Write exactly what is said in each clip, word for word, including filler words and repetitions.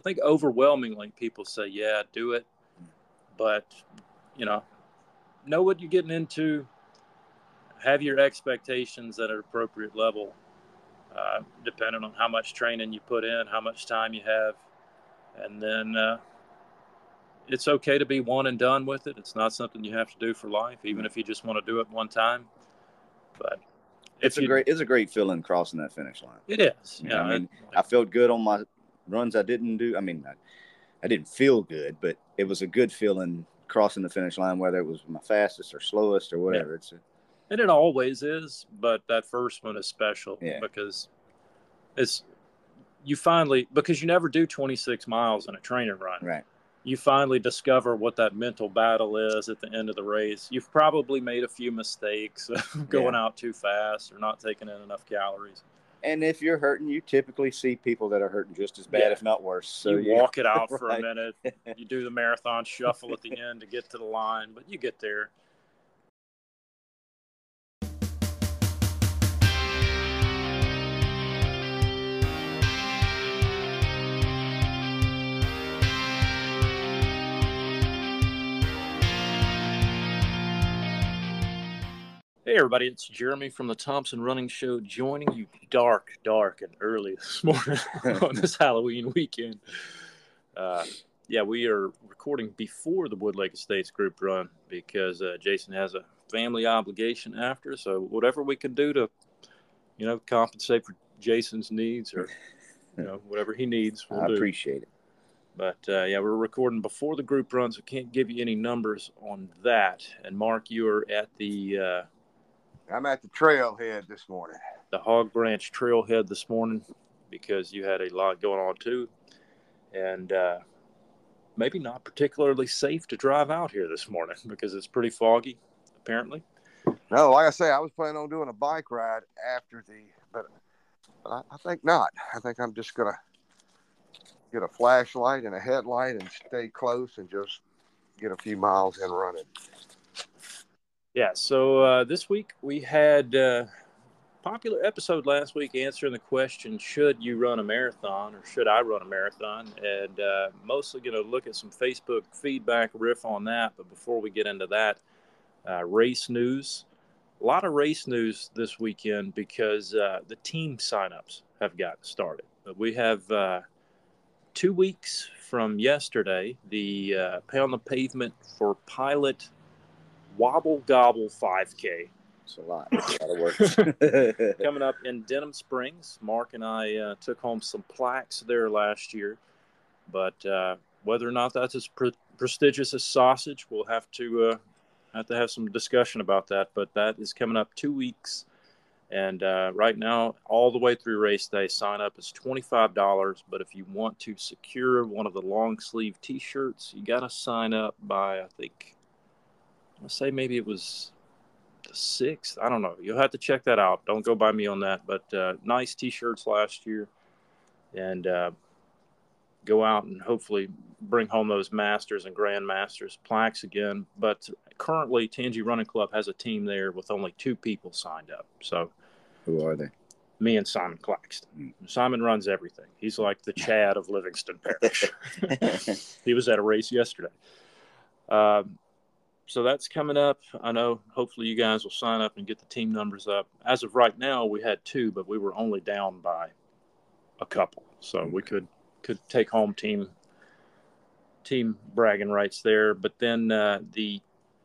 think overwhelmingly people say, yeah, do it. But, you know, know what you're getting into. Have your expectations at an appropriate level, uh, depending on how much training you put in, how much time you have. And then uh, it's okay to be one and done with it. It's not something you have to do for life, even if you just want to do it one time. But it's a you, great it's a great feeling crossing that finish line. It is. You Yeah, know, I mean, it, I felt good on my runs I didn't do. I mean, I, I didn't feel good, but it was a good feeling crossing the finish line, whether it was my fastest or slowest or whatever. Yeah. It's a, and it always is, but that first one is special yeah. because it's you finally because you never do twenty-six miles in a training run. Right. You finally discover what that mental battle is at the end of the race. You've probably made a few mistakes going yeah. out too fast or not taking in enough calories. And if you're hurting, you typically see people that are hurting just as bad, yeah. if not worse. So you, you walk it out for right. a minute. You do the marathon shuffle at the end to get to the line, but you get there. Hey, everybody, it's Jeremy from the Thompson Running Show joining you dark, dark, and early this morning on this Halloween weekend. Uh, yeah, we are recording before the Woodlake Estates group run because uh, Jason has a family obligation after. So whatever we can do to, you know, compensate for Jason's needs or, you know, whatever he needs, we'll I do. I appreciate it. But, uh, yeah, we're recording before the group run, so can't give you any numbers on that. And, Mark, you are at the uh, – I'm at the trailhead this morning. The Hog Branch trailhead this morning because you had a lot going on too. And uh, maybe not particularly safe to drive out here this morning because it's pretty foggy, apparently. No, like I say, I was planning on doing a bike ride after the, but, but I, I think not. I think I'm just going to get a flashlight and a headlight and stay close and just get a few miles in running. Yeah, so uh, this week we had a uh, popular episode last week answering the question, should you run a marathon or should I run a marathon? And uh, mostly going to look at some Facebook feedback, riff on that. But before we get into that, uh, race news. A lot of race news this weekend because uh, the team signups have gotten started. But we have uh, two weeks from yesterday, the uh, Pound the Pavement for Pilot Wobble Gobble five K. It's a lot. It's a lot of work. Coming up in Denham Springs. Mark and I uh, took home some plaques there last year. But uh, whether or not that's as pre- prestigious as sausage, we'll have to uh, have to have some discussion about that. But that is coming up two weeks. And uh, right now, all the way through race day, sign up is twenty-five dollars. But if you want to secure one of the long sleeve T-shirts, you got to sign up by, I think, I'll say maybe it was the sixth. I don't know. You'll have to check that out. Don't go by me on that. But uh, nice T-shirts last year. And uh, go out and hopefully bring home those Masters and Grand Masters plaques again. But currently, Tangy Running Club has a team there with only two people signed up. So, who are they? Me and Simon Claxton. Mm. Simon runs everything. He's like the Chad of Livingston Parish. He was at a race yesterday. Um, so that's coming up. I know hopefully you guys will sign up and get the team numbers up. As of right now, we had two, but we were only down by a couple. So okay. we could could take home team team bragging rights there. But then uh, the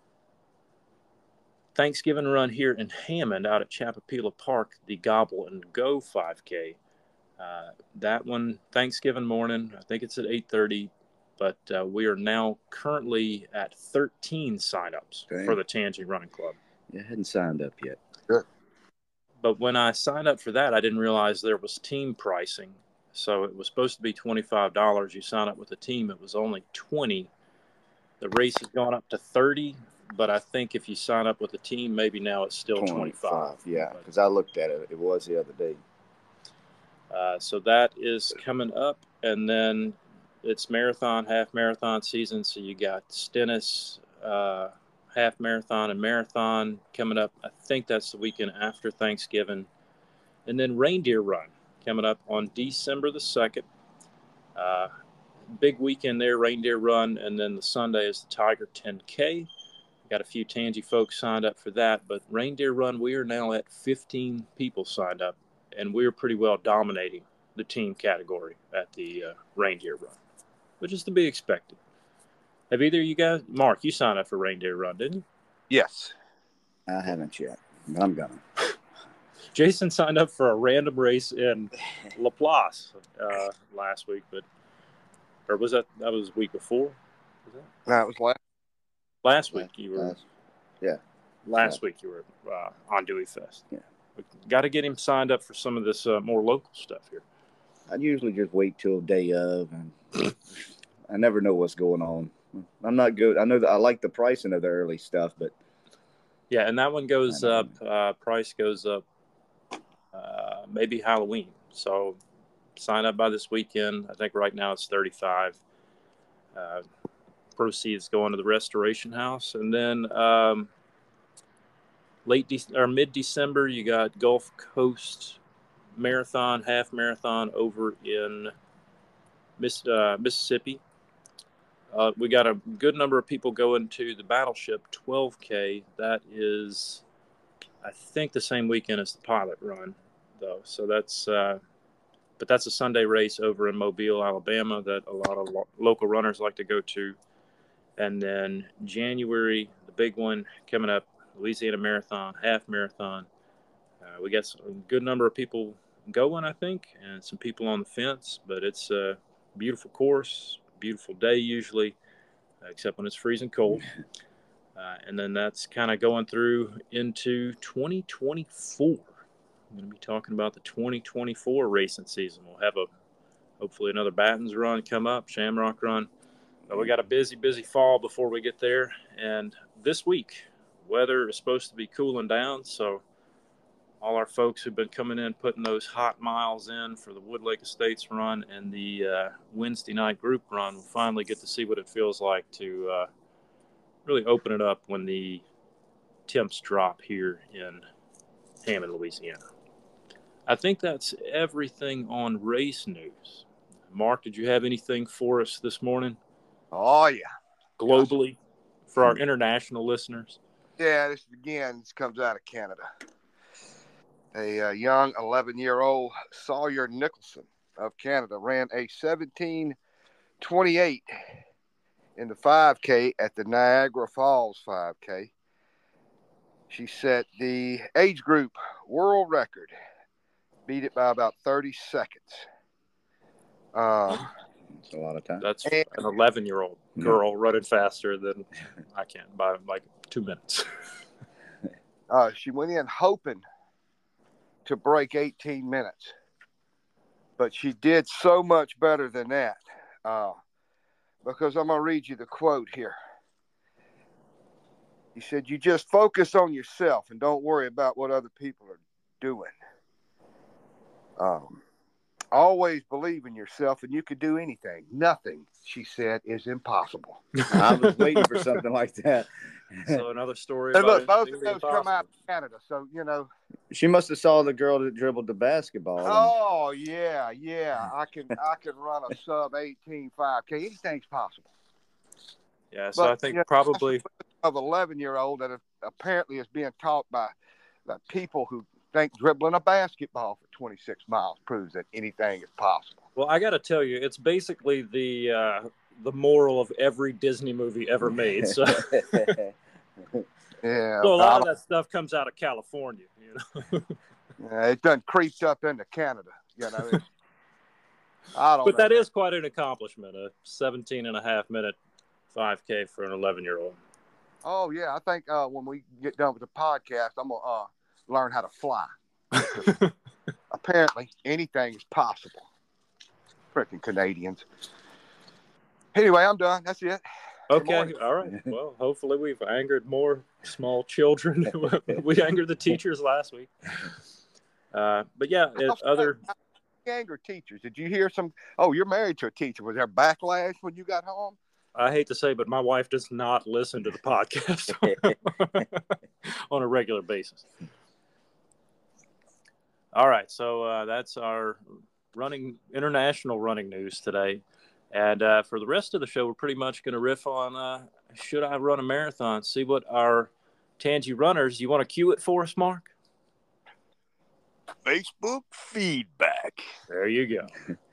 Thanksgiving run here in Hammond out at Chapapila Park, the Gobble and Go five K. Uh, that one, Thanksgiving morning, I think it's at eight thirty. But uh, we are now currently at thirteen signups okay. for the Tangy Running Club. Yeah, I hadn't signed up yet. Good. But when I signed up for that, I didn't realize there was team pricing. So it was supposed to be twenty-five dollars. You sign up with a team, it was only twenty dollars. The race has gone up to thirty dollars, but I think if you sign up with a team, maybe now it's still twenty-five dollars. Yeah, because I looked at it. It was the other day. Uh, so that is coming up. And then it's marathon, half marathon season. So you got Stennis, uh, half marathon and marathon coming up. I think that's the weekend after Thanksgiving. And then Reindeer Run coming up on December the second. Uh, big weekend there, Reindeer Run, and then the Sunday is the Tiger ten K. Got a few Tangy folks signed up for that, but Reindeer Run, we are now at fifteen people signed up, and we're pretty well dominating the team category at the uh, Reindeer Run, which is to be expected. Have either of you guys, Mark, you signed up for Reindeer Run, didn't you? Yes. I haven't yet, but I'm gonna. Jason signed up for a random race in Laplace uh, last week, but or was that that was the week before? Was that? No, it was last. Last week you were. Last, yeah. Last yeah. week you were uh, on Dewey Fest. Yeah. We got to get him signed up for some of this uh, more local stuff here. I usually just wait till day of, and I never know what's going on. I'm not good. I know that I like the pricing of the early stuff, but yeah, and that one goes up. Uh, price goes up. Uh, maybe Halloween. So sign up by this weekend. I think right now it's thirty-five. Uh, proceeds going to the Restoration House, and then um, late De- or mid December you got Gulf Coast Marathon, half marathon over in Miss, uh, Mississippi. Uh, we got a good number of people going to the Battleship twelve K. That is, I think, the same weekend as the Pilot Run, though. So that's, uh, but that's a Sunday race over in Mobile, Alabama, that a lot of lo- local runners like to go to. And then January, the big one coming up, Louisiana Marathon, half marathon. Uh, we got some, a good number of people going, I think, and some people on the fence. But it's a beautiful course, beautiful day usually, except when it's freezing cold. Uh, and then that's kind of going through into twenty twenty-four. I'm going to be talking about the twenty twenty-four racing season. We'll have a hopefully another Battens Run come up, Shamrock Run. But we got a busy, busy fall before we get there. And this week, weather is supposed to be cooling down. So all our folks who've been coming in, putting those hot miles in for the Wood Lake Estates Run and the uh, Wednesday night group run will finally get to see what it feels like to uh, really open it up when the temps drop here in Hammond, Louisiana. I think that's everything on race news. Mark, did you have anything for us this morning? Oh, yeah. Globally, for our international listeners? Yeah, this again this comes out of Canada. A uh, young eleven-year-old Sawyer Nicholson of Canada ran a seventeen twenty-eight in the five K at the Niagara Falls five K. She set the age group world record, beat it by about thirty seconds. Um, That's a lot of time. That's an eleven-year-old girl running faster than I can by like two minutes. uh, she went in hoping to break eighteen minutes, but she did so much better than that. Uh, because I'm going to read you the quote here. He said, "You just focus on yourself and don't worry about what other people are doing. Um, always believe in yourself and you can do anything. Nothing," she said, "is impossible." I was waiting for something like that. So another story And about look, both it of being those come out impossible. of Canada, so, you know. She must have saw the girl that dribbled the basketball. and- Oh, yeah, yeah. I can I can run a sub eighteen five K. Anything's possible. Yeah, so But, I think you know, probably of eleven-year-old that apparently is being taught by, by people who think dribbling a basketball for twenty-six miles proves that anything is possible. well, I got to tell you, it's basically the uh, the moral of every Disney movie ever made. So, Yeah, so a lot I of that stuff comes out of California, you know. Yeah, it done creeped up into Canada, you know. It's, I don't But know. that is quite an accomplishment, a seventeen and a half minute five K for an eleven-year-old. Oh, yeah, I think uh, when we get done with the podcast, I'm going to uh, learn how to fly. Apparently, anything is possible. Freaking Canadians. Anyway, I'm done. That's it. Good Okay, morning. all right. Well, hopefully we've angered more small children. We angered the teachers last week. Uh, but yeah, it, other... Anger teachers. Did you hear some? Oh, you're married to a teacher. Was there backlash when you got home? I hate to say, but my wife does not listen to the podcast on a regular basis. All right, so uh, that's our running international running news today. And uh, for the rest of the show, we're pretty much going to riff on uh, should I run a marathon? See what our Tangy runners. You want to cue it for us, Mark? Facebook feedback. There you go.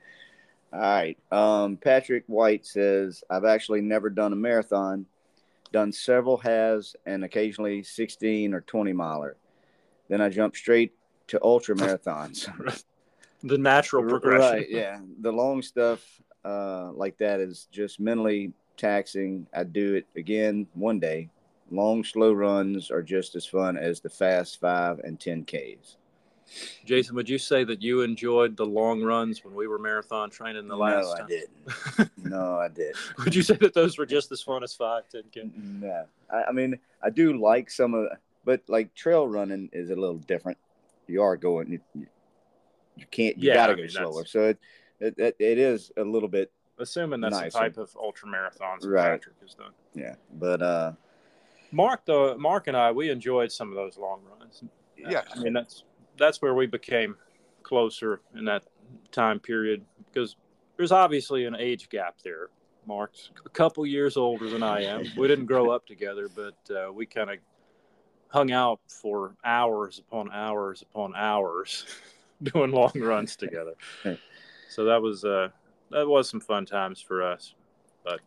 All right. Um, Patrick White says, I've actually never done a marathon, done several halves and occasionally sixteen or twenty miler. Then I jumped straight to ultra marathons. The natural progression. Right, yeah. The long stuff uh, like that is just mentally taxing. I'd do it again one day. Long, slow runs are just as fun as the fast five and ten Ks. Jason, would you say that you enjoyed the long runs when we were marathon training the last no, time? I didn't. No, I didn't. Would you say that those were just as fun as five, ten K? No. I, I mean, I do like some of but like trail running is a little different. You are going, you, you can't, you yeah, got to I go mean, slower. So it, it, it is a little bit. Assuming that's nicer. the type of ultra marathons that Right. Patrick has done. Yeah. But, uh, Mark, though, Mark and I, we enjoyed some of those long runs. Yes. I mean, that's, that's where we became closer in that time period because there's obviously an age gap there. Mark's a couple years older than I am. We didn't grow up together, but uh, we kind of hung out for hours upon hours upon hours doing long runs together. So that was uh, that was some fun times for us. But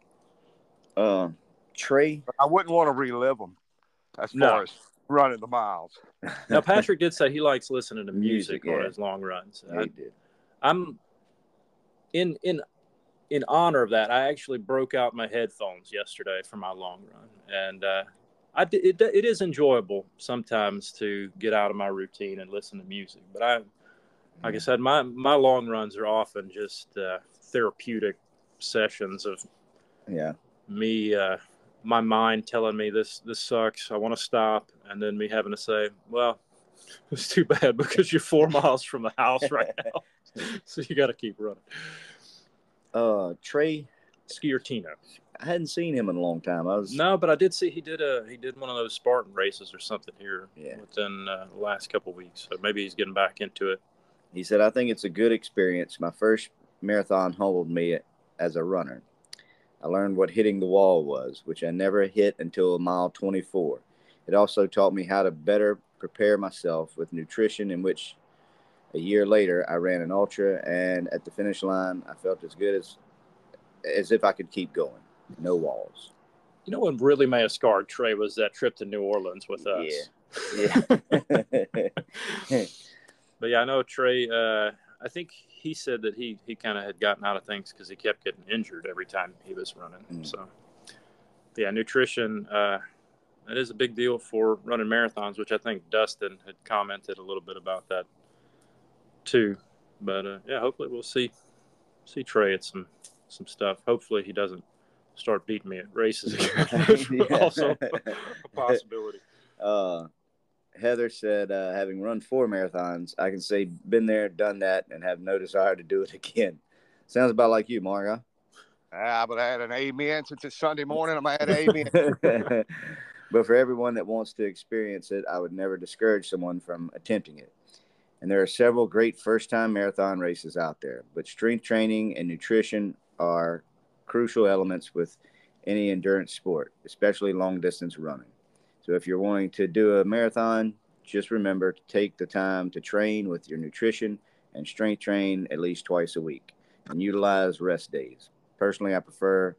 uh, Trey, I wouldn't want to relive them as far No. as running the miles. now Patrick did say he likes listening to music, Music, yeah. on his long runs. he I, did. I'm in in in honor of that. I actually broke out my headphones yesterday for my long run, and uh, I did, it, it is enjoyable sometimes to get out of my routine and listen to music. But I, like I said, my my long runs are often just uh, therapeutic sessions of Yeah. me, uh, my mind telling me this this sucks. I want to stop, and then me having to say, well, it's too bad because you're four miles from the house right now, so you got to keep running. Uh, Trey, Skiortino. I hadn't seen him in a long time. I was No, but I did see he did a he did one of those Spartan races or something here Yeah. within uh, the last couple of weeks. So maybe he's getting back into it. He said, I think it's a good experience. My first marathon humbled me as a runner. I learned what hitting the wall was, which I never hit until mile twenty-four. It also taught me how to better prepare myself with nutrition, in which a year later I ran an ultra, and at the finish line I felt as good as as if I could keep going. No walls. You know what really may have scarred Trey was that trip to New Orleans with us. Yeah. Yeah. But yeah, I know Trey. Uh, I think he said that he he kind of had gotten out of things because he kept getting injured every time he was running. Mm. So yeah, nutrition. Uh, that is a big deal for running marathons, which I think Dustin had commented a little bit about that too. But uh, yeah, hopefully we'll see see Trey at some some stuff. Hopefully he doesn't start beating me at races again. Yeah. Also a possibility. Uh, Heather said, uh, having run four marathons, I can say been there, done that, and have no desire to do it again. Sounds about like you, Mark, huh? Ah, but I had an amen since it's Sunday morning. I'm at amen. But for everyone that wants to experience it, I would never discourage someone from attempting it. And there are several great first-time marathon races out there, but strength training and nutrition are crucial elements with any endurance sport, especially long-distance running. So if you're wanting to do a marathon, just remember to take the time to train with your nutrition and strength train at least twice a week and utilize rest days. Personally, I prefer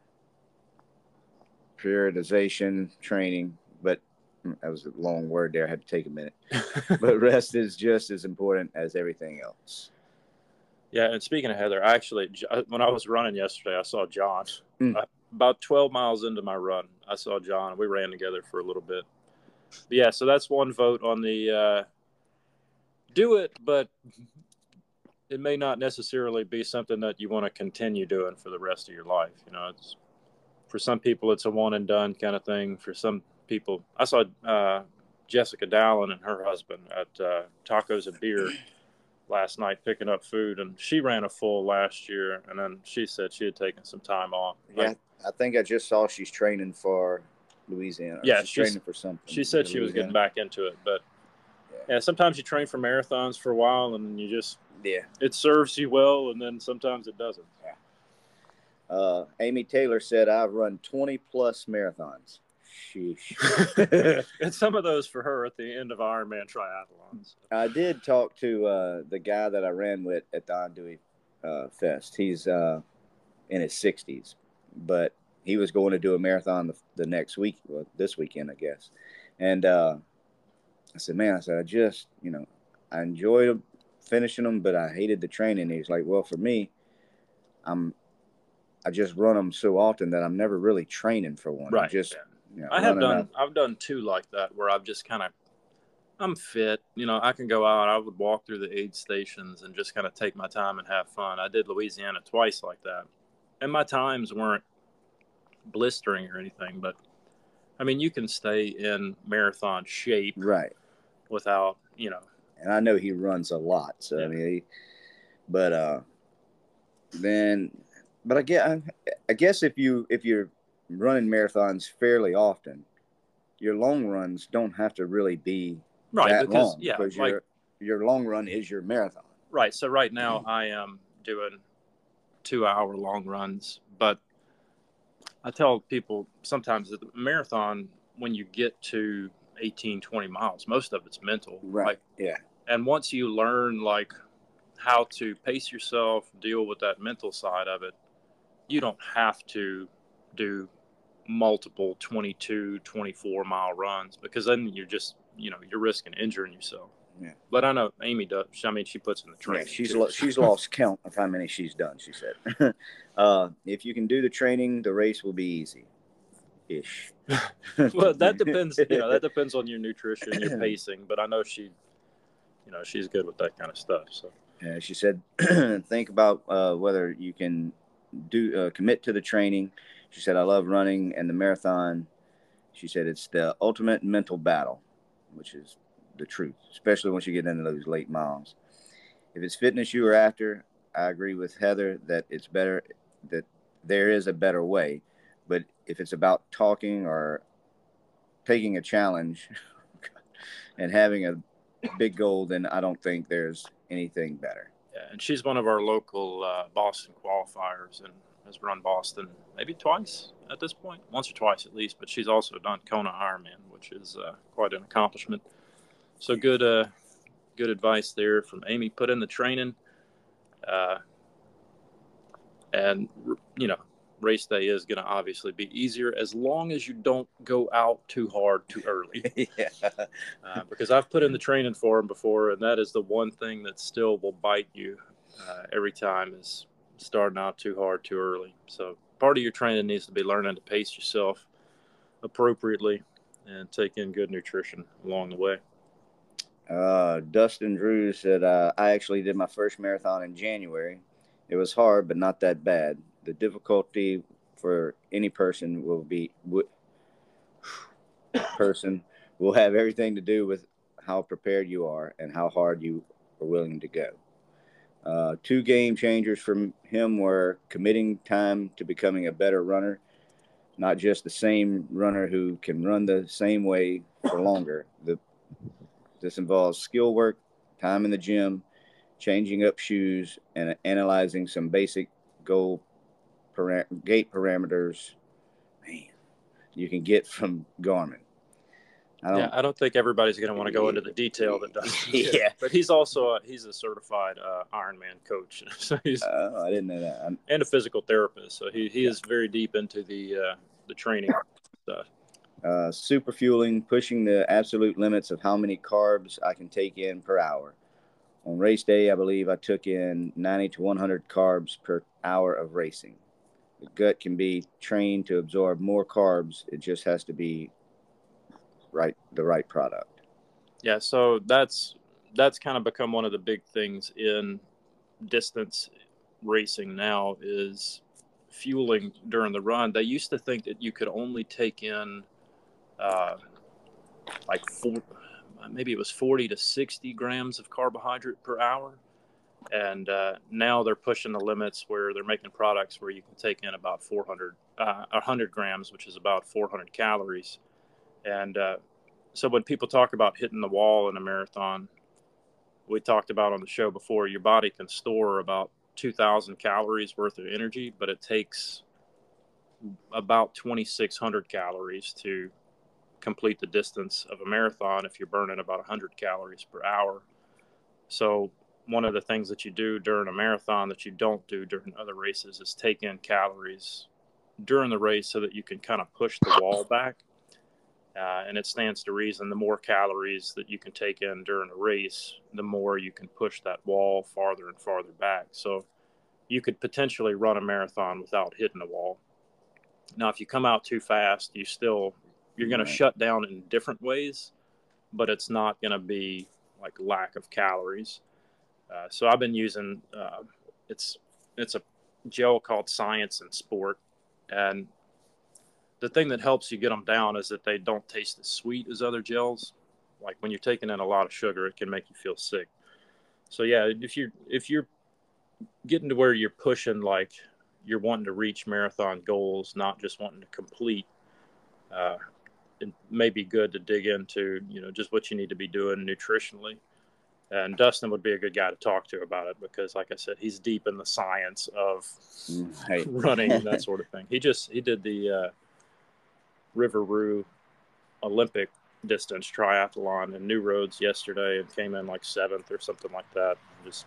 periodization training, but that was a long word there. I had to take a minute. But rest is just as important as everything else. Yeah, and speaking of Heather, I actually, when I was running yesterday, I saw John. Mm. I, about twelve miles into my run, I saw John. We ran together for a little bit. But yeah, so that's one vote on the uh, do it, but it may not necessarily be something that you want to continue doing for the rest of your life. You know, it's for some people, it's a one and done kind of thing. For some people, I saw uh, Jessica Dallin and her husband at uh, Tacos and Beer last night picking up food, and she ran a full last year, and then she said she had taken some time off. Yeah, I think I just saw she's training for Louisiana. Yeah, she's, she's training for something. She said she was getting back into it, but yeah. yeah, sometimes you train for marathons for a while, and you just yeah, it serves you well, and then sometimes it doesn't. Yeah. Uh, Amy Taylor said, I've run twenty plus marathons. Sheesh. And some of those for her at the end of Ironman triathlons. I did talk to uh, the guy that I ran with at the Andouille uh, Fest. He's uh, in his sixties, but he was going to do a marathon the, the next week, well, this weekend, I guess. And uh, I said, man, I said, I just, you know, I enjoyed finishing them, but I hated the training. He's like, well, for me, I'm, I just run them so often that I'm never really training for one. Right. I'm just, yeah. you know, I have done, out. I've done two like that where I've just kind of, I'm fit, you know, I can go out, I would walk through the aid stations and just kind of take my time and have fun. I did Louisiana twice like that. And my times weren't blistering or anything, but I mean, you can stay in marathon shape. Right. Without, you know. And I know he runs a lot. So, yeah. I mean, he, but, uh, then, but I guess, I guess if you, if you're running marathons fairly often, your long runs don't have to really be right, that because, long yeah, because like, your, your long run is your marathon. Right. So right now I am doing two hour long runs, but I tell people sometimes that the marathon, when you get to eighteen, twenty miles, most of it's mental. Right. Like, yeah. And once you learn like how to pace yourself, deal with that mental side of it, you don't have to do multiple twenty-two, twenty-four mile runs, because then you're just, you know, you're risking injuring yourself. Yeah. But I know Amy does. I mean, she puts in the training. Yeah, she's lo- she's lost count of how many she's done, she said. uh, if you can do the training, the race will be easy. Ish. Well, that depends, you know, that depends on your nutrition, your pacing, but I know she, you know, she's good with that kind of stuff. So, yeah, she said, think about uh, whether you can do uh, commit to the training. She said, I love running and the marathon. She said, it's the ultimate mental battle, which is the truth, especially once you get into those late miles. If it's fitness you are after, I agree with Heather that it's better, that there is a better way. But if it's about talking or taking a challenge and having a big goal, then I don't think there's anything better. Yeah, and she's one of our local uh, Boston qualifiers and has run Boston maybe twice at this point, once or twice at least. But she's also done Kona Ironman, which is uh, quite an accomplishment. So good, uh, good advice there from Amy. Put in the training, uh, and you know. Race day is going to obviously be easier as long as you don't go out too hard too early. Yeah. Uh, because I've put in the training for them before, and that is the one thing that still will bite you uh, every time is starting out too hard too early. So part of your training needs to be learning to pace yourself appropriately and take in good nutrition along the way. Uh, Dustin Drew said, uh, I actually did my first marathon in January. It was hard, but not that bad. The difficulty for any person will be w- person will have everything to do with how prepared you are and how hard you are willing to go. Uh, two game changers from him were committing time to becoming a better runner, not just the same runner who can run the same way for longer. The, this involves skill work, time in the gym, changing up shoes, and analyzing some basic goal Param- gait parameters, man, you can get from Garmin. I don't, yeah, I don't think everybody's going to want to go into the detail that does. Yeah, but he's also a, he's a certified uh, Ironman coach, so he's uh, I didn't know that, I'm, and a physical therapist. So he, he yeah. is very deep into the uh, the training stuff. Uh, super fueling, pushing the absolute limits of how many carbs I can take in per hour. On race day, I believe I took in ninety to one hundred carbs per hour of racing. The gut can be trained to absorb more carbs. It just has to be right, the right product. Yeah, so that's that's kind of become one of the big things in distance racing now is fueling during the run. They used to think that you could only take in uh, like four, maybe it was forty to sixty grams of carbohydrate per hour. And uh, now they're pushing the limits where they're making products where you can take in about four hundred, uh, one hundred grams, which is about four hundred calories. And uh, so when people talk about hitting the wall in a marathon, we talked about on the show before, your body can store about two thousand calories worth of energy, but it takes about twenty-six hundred calories to complete the distance of a marathon if you're burning about one hundred calories per hour. So one of the things that you do during a marathon that you don't do during other races is take in calories during the race so that you can kind of push the wall back. Uh, and it stands to reason the more calories that you can take in during a race, the more you can push that wall farther and farther back. So you could potentially run a marathon without hitting a wall. Now, if you come out too fast, you still, you're going Right. to shut down in different ways, but it's not going to be like lack of calories. Uh, so I've been using, uh, it's, it's a gel called Science in Sport. And the thing that helps you get them down is that they don't taste as sweet as other gels. Like when you're taking in a lot of sugar, it can make you feel sick. So yeah, if you're, if you're getting to where you're pushing, like you're wanting to reach marathon goals, not just wanting to complete, uh, it may be good to dig into, you know, just what you need to be doing nutritionally. And Dustin would be a good guy to talk to about it because, like I said, he's deep in the science of Right. running and that sort of thing. He just, he did the, uh, River Roo Olympic distance triathlon in New Roads yesterday and came in like seventh or something like that. Just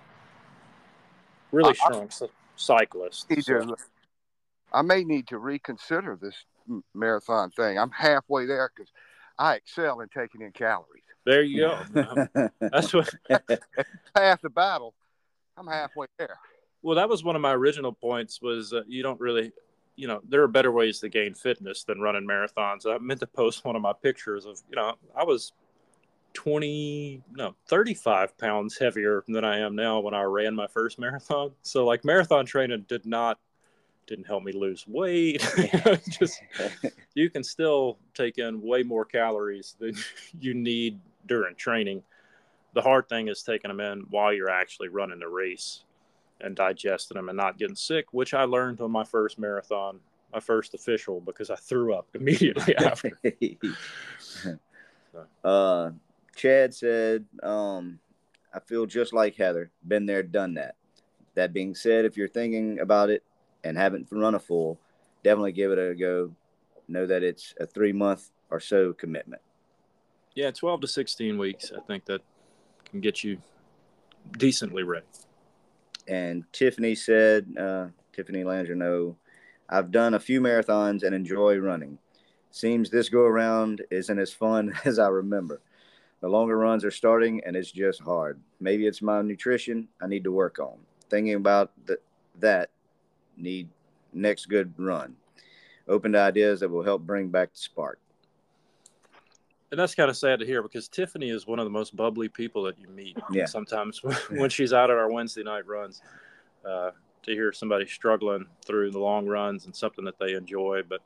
really strong I, cyclist. So. I may need to reconsider this marathon thing. I'm halfway there because I excel in taking in calories. There you go. That's what half the battle. I'm halfway there. Well, that was one of my original points was uh, you don't really, you know, there are better ways to gain fitness than running marathons. I meant to post one of my pictures of, you know, I was twenty, no, thirty-five pounds heavier than I am now when I ran my first marathon. So like marathon training did not, didn't help me lose weight. Just, you can still take in way more calories than you need during training. The hard thing is taking them in while you're actually running the race and digesting them and not getting sick, which I learned on my first marathon, my first official, because I threw up immediately after. uh, Chad said, um, I feel just like Heather. Been there, done that. That being said, if you're thinking about it and haven't run a full, definitely give it a go. Know that it's a three month or so commitment. Yeah, twelve to sixteen weeks. I think that can get you decently ready. And Tiffany said, uh, Tiffany Langino, I've done a few marathons and enjoy running. Seems this go around isn't as fun as I remember. The longer runs are starting and it's just hard. Maybe it's my nutrition I need to work on. Thinking about the, that need next good run. Open to ideas that will help bring back the spark. And that's kind of sad to hear because Tiffany is one of the most bubbly people that you meet. Yeah. Sometimes when she's out at our Wednesday night runs, uh, to hear somebody struggling through the long runs and something that they enjoy. But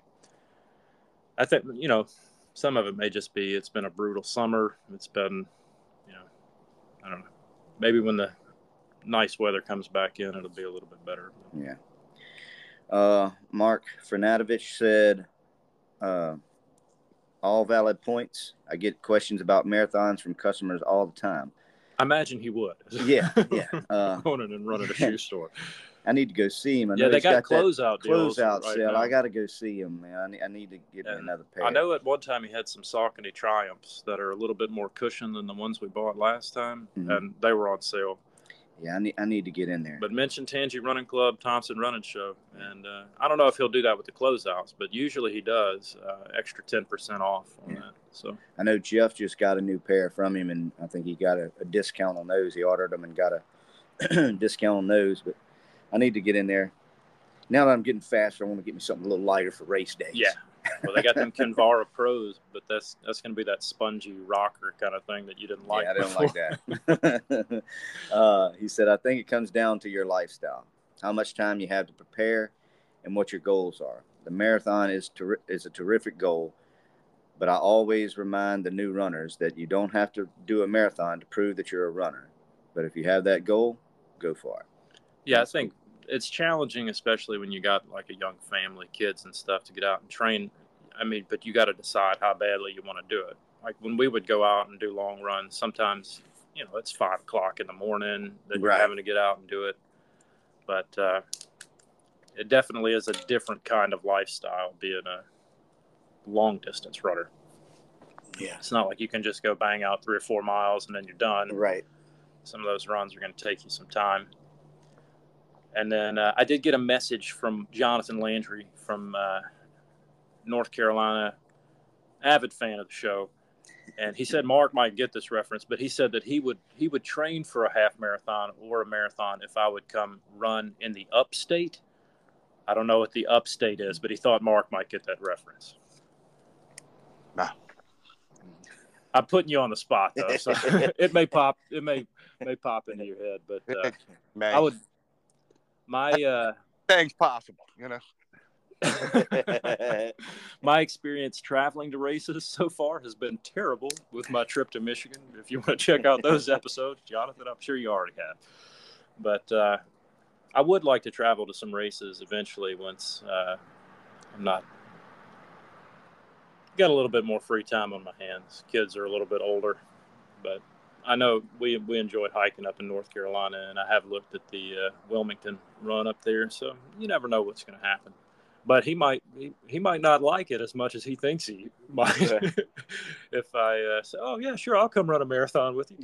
I think, you know, some of it may just be it's been a brutal summer. It's been, you know, I don't know. Maybe when the nice weather comes back in, it'll be a little bit better. Yeah. Uh, Mark Fernatovich said, uh, all valid points. I get questions about marathons from customers all the time. I imagine he would. Yeah, yeah. Uh, Going and running a shoe store. I need to go see him. I yeah, know they got, got closeout deals. Closeout right sale. now. I got to go see him, man. I need, I need to get and me another pair. I know at one time he had some Saucony Triumphs that are a little bit more cushioned than the ones we bought last time, mm-hmm. and they were on sale. Yeah, I need I need to get in there. But mention Tangy Running Club, Thompson Running Show, and uh, I don't know if he'll do that with the closeouts, but usually he does uh, extra ten percent off on yeah. that. So I know Jeff just got a new pair from him, and I think he got a, a discount on those. He ordered them and got a discount on those. But I need to get in there. Now that I'm getting faster, I want to get me something a little lighter for race days. Yeah. Well, they got them Kinvara Pros, but that's that's going to be that spongy rocker kind of thing that you didn't like. Yeah, I didn't before. like that. uh, he said, I think it comes down to your lifestyle, how much time you have to prepare, and what your goals are. The marathon is ter- is a terrific goal, but I always remind the new runners that you don't have to do a marathon to prove that you're a runner. But if you have that goal, go for it. Yeah, I think it's challenging, especially when you got like a young family, kids and stuff, to get out and train. I mean, but you got to decide how badly you want to do it. Like when we would go out and do long runs, sometimes, you know, it's five o'clock in the morning that you're right. having to get out and do it. but uh, it definitely is a different kind of lifestyle being a long distance runner. Yeah. It's not like you can just go bang out three or four miles and then you're done. Right. Some of those runs are going to take you some time. And then uh, I did get a message from Jonathan Landry from uh, North Carolina, avid fan of the show. And he said Mark might get this reference, but he said that he would he would train for a half marathon or a marathon if I would come run in the upstate. I don't know what the upstate is, but he thought Mark might get that reference. Nah. I'm putting you on the spot though, so it may pop it may may pop into your head, but uh, I would my uh, things possible, you know. My experience traveling to races so far has been terrible with my trip to Michigan. If you want to check out those episodes, Jonathan, I'm sure you already have. But uh, I would like to travel to some races eventually once uh, I'm not got a little bit more free time on my hands. Kids are a little bit older, but I know we we enjoy hiking up in North Carolina, and I have looked at the uh, Wilmington run up there, so you never know what's going to happen. But he might he, he might not like it as much as he thinks he might. If I uh, say, "Oh yeah, sure, I'll come run a marathon with you,"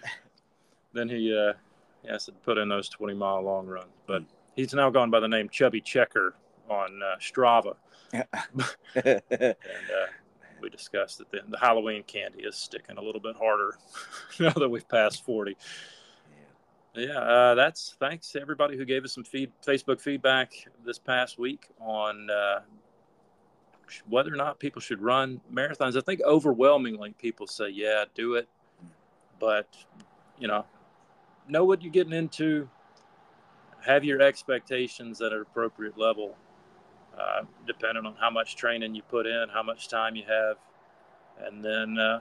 then he uh, he has to put in those twenty mile long runs. But he's now gone by the name Chubby Checker on uh, Strava, and uh, we discussed that the, the Halloween candy is sticking a little bit harder now that we've passed forty. Yeah, uh, that's thanks to everybody who gave us some feed, Facebook feedback this past week on uh, whether or not people should run marathons. I think overwhelmingly people say, yeah, do it. But, you know, know what you're getting into. Have your expectations at an appropriate level, uh, depending on how much training you put in, how much time you have. And then uh,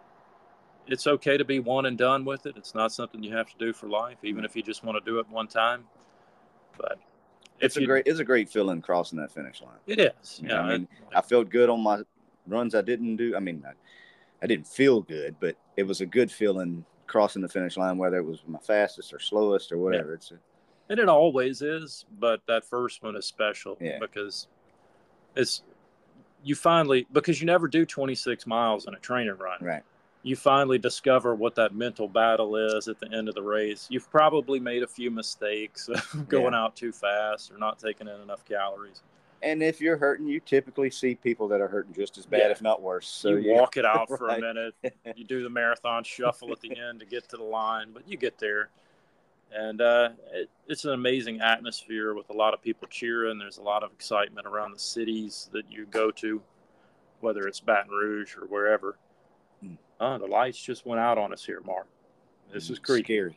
it's okay to be one and done with it. It's not something you have to do for life, even if you just want to do it one time. But it's you, a great, it's a great feeling crossing that finish line. It is. Yeah, you know, I mean, it, I felt good on my runs. I didn't do. I mean, I, I didn't feel good, but it was a good feeling crossing the finish line, whether it was my fastest or slowest or whatever. Yeah. It's a, and it always is, but that first one is special yeah. because it's you finally because you never do twenty-six miles in a training run. Right. You finally discover what that mental battle is at the end of the race. You've probably made a few mistakes going yeah. out too fast or not taking in enough calories. And if you're hurting, you typically see people that are hurting just as bad, yeah. if not worse. So you yeah. walk it out for right. a minute. You do the marathon shuffle at the end to get to the line, but you get there. And uh, it, it's an amazing atmosphere with a lot of people cheering. There's a lot of excitement around the cities that you go to, whether it's Baton Rouge or wherever. Oh, the lights just went out on us here, Mark. This is creepy. Scary.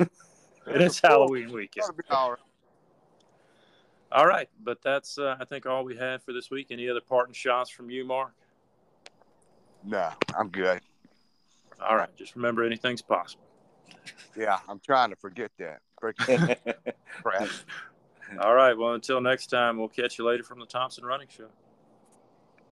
And it's Halloween weekend. All right. All right, but that's, uh, I think, all we have for this week. Any other parting shots from you, Mark? No, I'm good. All right, just remember anything's possible. Yeah, I'm trying to forget that. All right, well, until next time, we'll catch you later from the Thompson Running Show.